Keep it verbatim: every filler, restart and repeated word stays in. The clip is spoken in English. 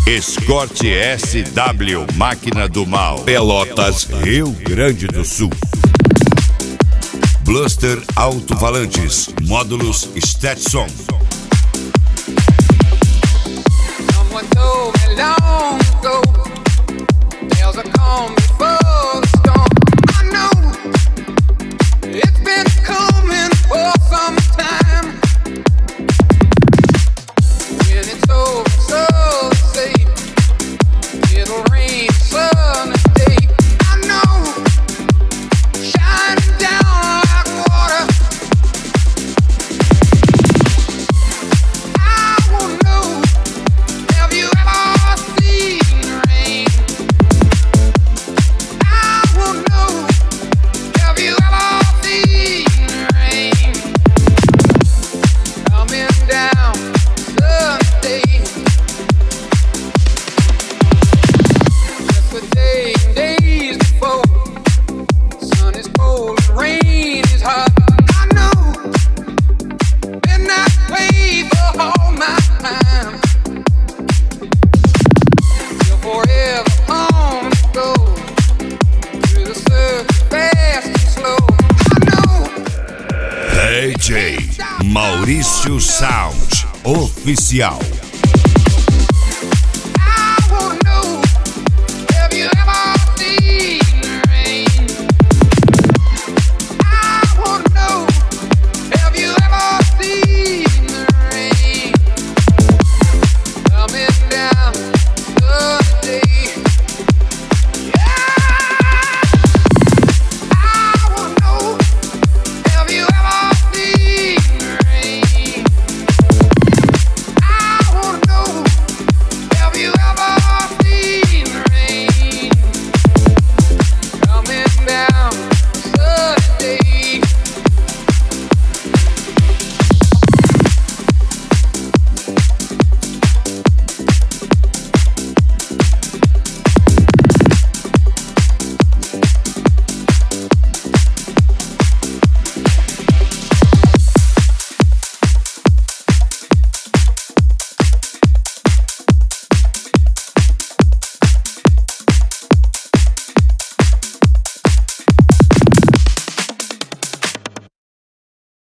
Escort S W, Máquina do Mal, Pelotas, Rio Grande do Sul. Bluster Alto-Falantes, módulos Stetson. Someone told me long ago, there's a calm before the storm. I know it's been coming for some time. When it's over, so safe, it'll rain sun and day. I know, shining down like water. I won't know. Have you ever seen rain? I won't know. Have you ever seen rain? Coming down Sunday. Yesterday and days before, sun is cold and rain is hot. I know, been that way for all my time. You're forever on the go, through the circuit fast and slow. I know. D J Maurício Sound Oficial.